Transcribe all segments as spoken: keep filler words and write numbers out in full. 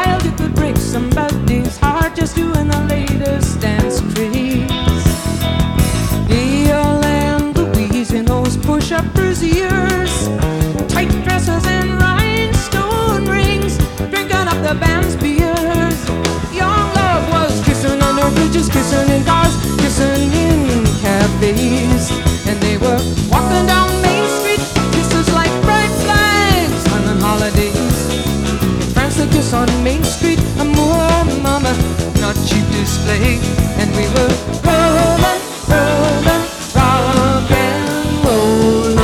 wild, you could break somebody's heart just doing the latest dance craze. Gail and Louise in those push-up brassieres, tight dresses and rhinestone rings, drinking up the band's beers. Young love was kissing under bridges, kissing in cars, kissing in cafes, and they were walking down Main Street, kisses like bright flags on holidays. In France, the kiss on Main Street, amour, mama, not cheap display, and we were rolling, rolling, rock and rollin'.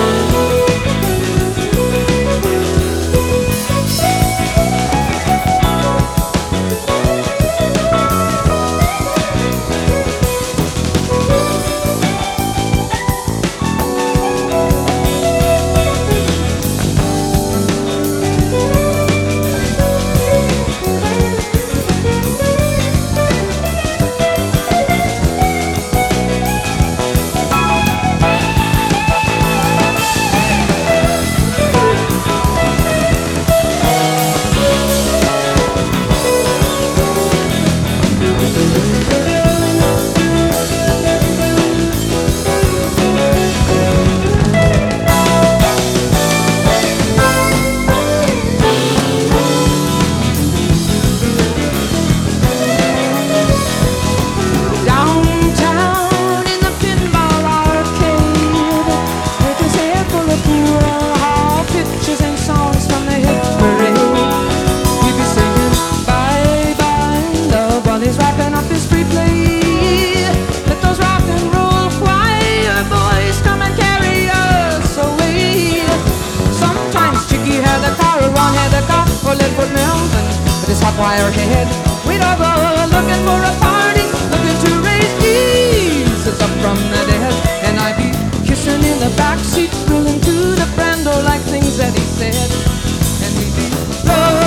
Wire head, we'd all go looking for a party, looking to raise Jesus up from the dead, and I'd be kissing in the backseat, thrilling to the brando like things that he said, and we'd be